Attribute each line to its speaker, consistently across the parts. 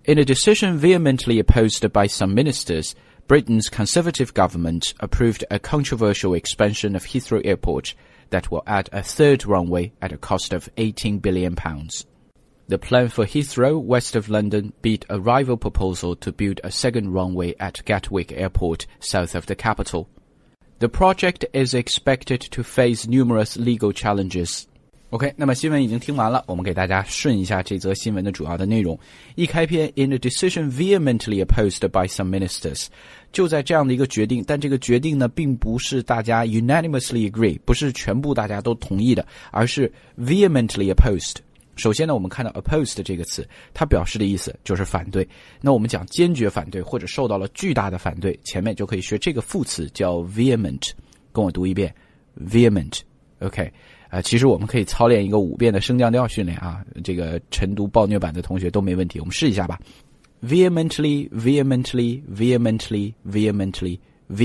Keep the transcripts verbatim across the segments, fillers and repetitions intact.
Speaker 1: In a decision vehemently opposed by some ministers, Britain's Conservative government approved a controversial expansion of Heathrow Airport that will add a third runway at a cost of eighteen billion pounds. The plan for Heathrow, west of London, beat a rival proposal to build a second runway at Gatwick Airport, south of the capital. The project is expected to face numerous legal challenges.OK， 那么新闻已经听完了，我们给大家顺一下这则新闻的主要的内容。一开篇 ，in a decision vehemently opposed by some ministers， 就在这样的一个决定，但这个决定呢，并不是大家 unanimously agree， 不是全部大家都同意的，而是 vehemently opposed。首先呢，我们看到 opposed 这个词，它表示的意思就是反对。那我们讲坚决反对或者受到了巨大的反对，前面就可以学这个副词叫 vehement， 跟我读一遍 vehement。OK。呃，其实我们可以操练一个五遍的升降调训练啊，这个晨读暴虐版的同学都没问题，我们试一下吧。Vehemently, vehemently, vehemently, vehemently,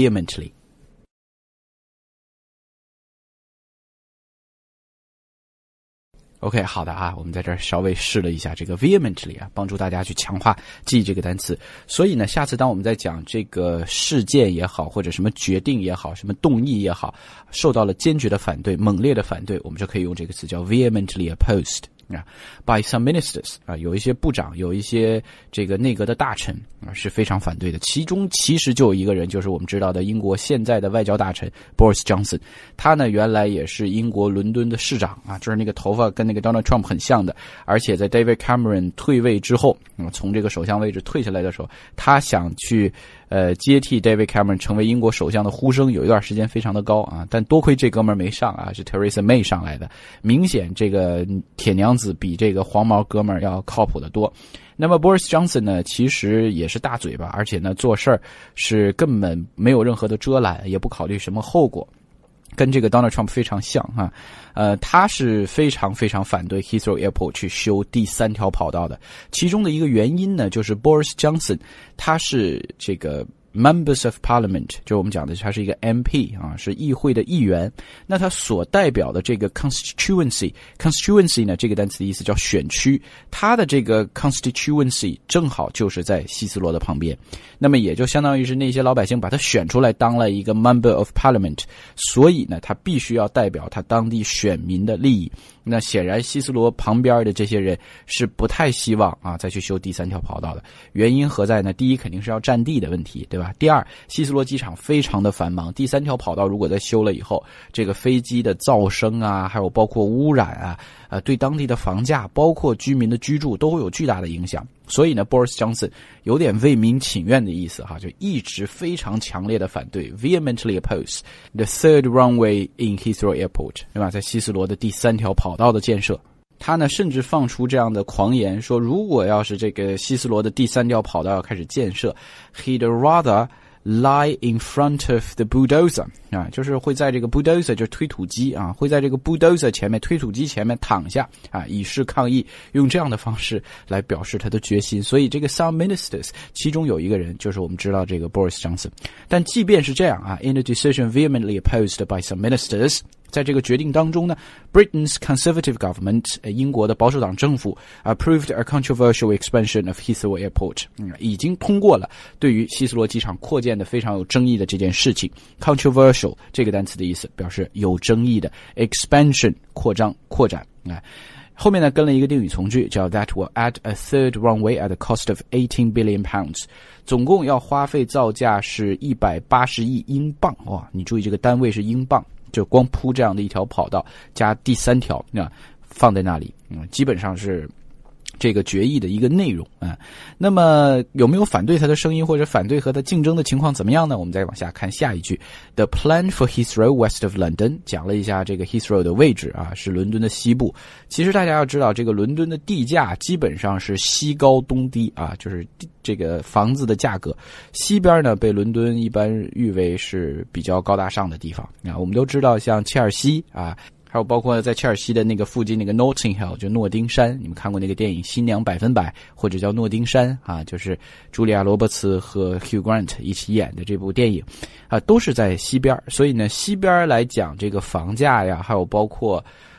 Speaker 1: vehemently。OK， 好的啊，我们在这儿稍微试了一下这个 vehemently 啊，帮助大家去强化记忆这个单词。所以呢，下次当我们在讲这个事件也好，或者什么决定也好，什么动议也好，受到了坚决的反对、猛烈的反对，我们就可以用这个词叫 vehemently opposed。啊 ，by some ministers 啊，有一些部长，有一些这个内阁的大臣啊是非常反对的。其中其实就有一个人，就是我们知道的英国现在的外交大臣 Boris Johnson， 他呢原来也是英国伦敦的市长啊，就是那个头发跟那个 Donald Trump 很像的，而且在 David Cameron 退位之后，嗯，从这个首相位置退下来的时候，他想去呃接替 David Cameron 成为英国首相的呼声有一段时间非常的高啊，但多亏这哥们儿没上啊，是 Theresa May 上来的，明显这个铁娘子比这个黄毛哥们儿要靠谱得多。那么 Boris Johnson 呢，其实也是大嘴巴，而且呢做事儿是根本没有任何的遮拦，也不考虑什么后果，跟这个 Donald Trump 非常像哈。呃，他是非常非常反对 Heathrow Airport 去修第三条跑道的，其中的一个原因呢，就是 Boris Johnson 他是这个Members of Parliament， 就是我们讲的他是一个 M P 啊，是议会的议员。那他所代表的这个 constituency constituency 呢，这个单词的意思叫选区，他的这个 constituency 正好就是在希斯罗的旁边，那么也就相当于是那些老百姓把他选出来当了一个 Member of Parliament， 所以呢他必须要代表他当地选民的利益。那显然希斯罗旁边的这些人是不太希望啊再去修第三条跑道的，原因何在呢？第一肯定是要占地的问题，对吧？第二，希斯罗机场非常的繁忙，第三条跑道如果在修了以后，这个飞机的噪声啊，还有包括污染啊，呃，对当地的房价，包括居民的居住都会有巨大的影响。所以呢 Boris Johnson 有点为民请愿的意思哈，就一直非常强烈的反对 vehemently oppose the third runway in Heathrow Airport， 对吧？在希斯罗的第三条跑道的建设。他呢甚至放出这样的狂言，说如果要是这个希斯罗的第三条跑道要开始建设， he'd rather lie in front of the bulldozer 啊，就是会在这个 bulldozer 就是推土机啊，会在这个 bulldozer 前面推土机前面躺下啊，以示抗议，用这样的方式来表示他的决心。所以这个 some ministers 其中有一个人就是我们知道这个 Boris Johnson。但即便是这样啊 in a decision vehemently opposed by some ministers，在这个决定当中呢 Britain's Conservative government 英国的保守党政府 approved a controversial expansion of Heathrow Airport、嗯、已经通过了对于希斯罗机场扩建的非常有争议的这件事情。 controversial 这个单词的意思表示有争议的， expansion 扩张扩展、嗯、后面呢跟了一个定语从句叫 that will add a third runway at the cost of eighteen billion pounds， 总共要花费造价是一百八十亿英镑。哇，你注意这个单位是英镑，就光铺这样的一条跑道加第三条啊放在那里，嗯，基本上是这个决议的一个内容啊。那么有没有反对他的声音，或者反对和他竞争的情况怎么样呢？我们再往下看下一句 The plan for Heathrow west of London， 讲了一下这个 Heathrow 的位置啊，是伦敦的西部。其实大家要知道，这个伦敦的地价基本上是西高东低啊，就是这个房子的价格，西边呢被伦敦一般誉为是比较高大上的地方啊。我们都知道像切尔西啊，还有包括在切尔西的那个附近那个 Notting Hill 就诺丁山，你们看过那个电影新娘百分百，或者叫诺丁山啊，就是茱莉亚罗伯茨和 Hugh Grant 一起演的这部电影啊，都是在西边。所以呢西边来讲这个房价呀，还有包括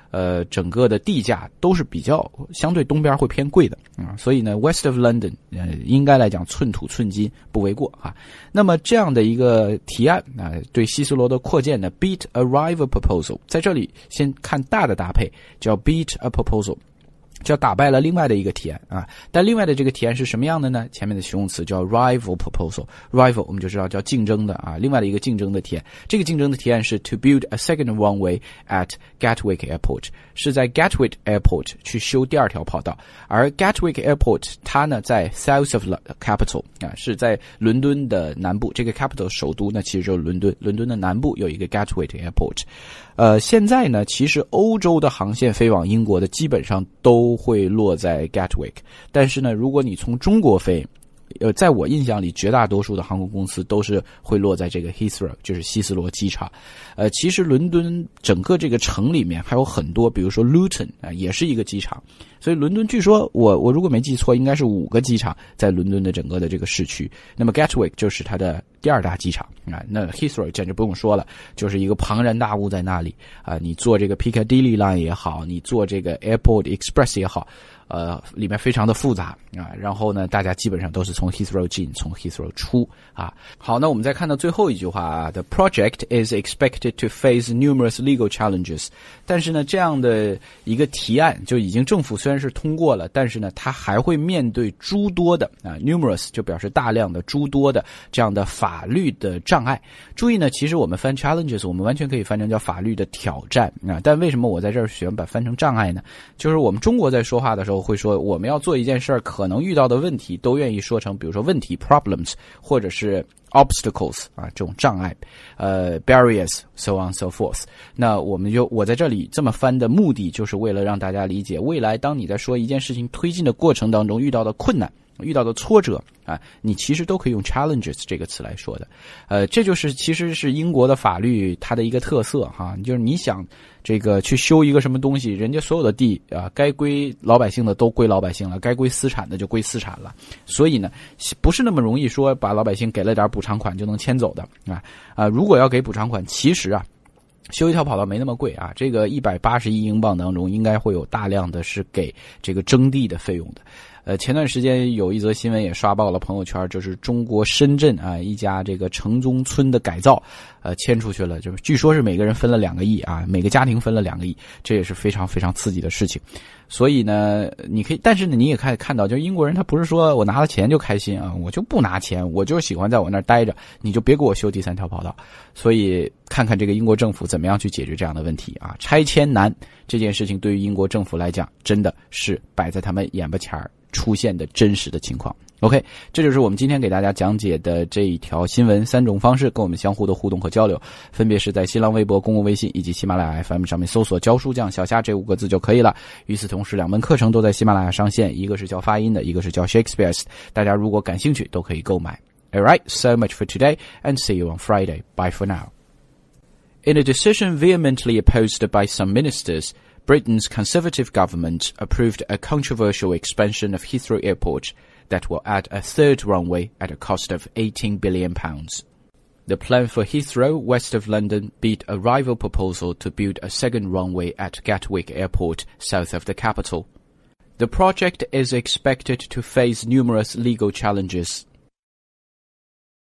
Speaker 1: 呃，整个的地价都是比较相对东边会偏贵的啊，所以呢 ，West of London 呃，应该来讲寸土寸金不为过啊。那么这样的一个提案啊，对希斯罗的扩建呢 ，beat a rival proposal， 在这里先看大的搭配，叫 beat a proposal。就打败了另外的一个提案啊，但另外的这个提案是什么样的呢？前面的形容词叫 rival proposal，rival 我们就知道叫竞争的啊，另外的一个竞争的提案，这个竞争的提案是 to build a second runway at Gatwick Airport， 是在 Gatwick Airport 去修第二条跑道，而 Gatwick Airport 它呢在 south of the capital 啊，是在伦敦的南部，这个 capital 首都呢其实就是伦敦，伦敦的南部有一个 Gatwick Airport。呃，现在呢，其实欧洲的航线飞往英国的基本上都会落在 Gatwick， 但是呢，如果你从中国飞，呃，在我印象里，绝大多数的航空公司都是会落在这个 Heathrow， 就是希斯罗机场。呃，其实伦敦整个这个城里面还有很多，比如说 Luton 啊、呃，也是一个机场。所以伦敦据说我我如果没记错，应该是五个机场在伦敦的整个的这个市区。那么 Gatwick 就是它的第二大机场啊，那 Heathrow 简直不用说了，就是一个庞然大物在那里啊。你坐这个 Piccadilly Line 也好，你坐这个 Airport Express 也好。呃，里面非常的复杂啊，然后呢，大家基本上都是从 Heathrow 进，从 Heathrow 出啊。好，那我们再看到最后一句话啊 ，The project is expected to face numerous legal challenges。但是呢，这样的一个提案就已经政府虽然是通过了，但是呢，它还会面对诸多的啊 ，numerous 就表示大量的、诸多的这样的法律的障碍。注意呢，其实我们翻 challenges， 我们完全可以翻成叫法律的挑战啊。但为什么我在这儿喜欢把翻成障碍呢？就是我们中国在说话的时候。会说我们要做一件事儿，可能遇到的问题都愿意说成，比如说问题 problems， 或者是 obstacles 啊，这种障碍，呃 barriers so on so forth。那我们就我在这里这么翻的目的，就是为了让大家理解，未来当你在说一件事情推进的过程当中遇到的困难。遇到的挫折啊，你其实都可以用 challenges 这个词来说的，呃，这就是其实是英国的法律它的一个特色哈，就是你想这个去修一个什么东西，人家所有的地啊，该归老百姓的都归老百姓了，该归私产的就归私产了，所以呢，不是那么容易说把老百姓给了点补偿款就能迁走的啊啊，如果要给补偿款，其实啊。修一条跑道没那么贵啊，这个一百八十亿英镑当中应该会有大量的是给这个征地的费用的。呃，前段时间有一则新闻也刷爆了朋友圈，就是中国深圳啊一家这个城中村的改造，呃迁出去了，就是据说是每个人分了两个亿啊，每个家庭分了两个亿，这也是非常非常刺激的事情。所以呢，你可以，但是呢，你也可以看到，就是英国人他不是说我拿了钱就开心啊，我就不拿钱，我就喜欢在我那儿待着，你就别给我修第三条跑道。所以看看这个英国政府怎么样去解决这样的问题啊？拆迁难这件事情对于英国政府来讲，真的是摆在他们眼巴前儿出现的真实的情况。OK， 这就是我们今天给大家讲解的这一条新闻，三种方式跟我们相互的互动和交流，分别是在新浪微博、公共微信以及喜马拉雅 F M 上面搜索教书匠小夏这五个字就可以了。与此同时，两门课程都在喜马拉雅上线，一个是教发音的，一个是教 Shakespeare， 大家如果感兴趣都可以购买。Alright, so much for today and see you on Friday. Bye for now. In a decision vehemently opposed by some ministers, Britain's Conservative government approved a controversial expansion of Heathrow Airport that will add a third runway at a cost of eighteen billion pounds. The plan for Heathrow, west of London, beat a rival proposal to build a second runway at Gatwick Airport, south of the capital. The project is expected to face numerous legal challenges.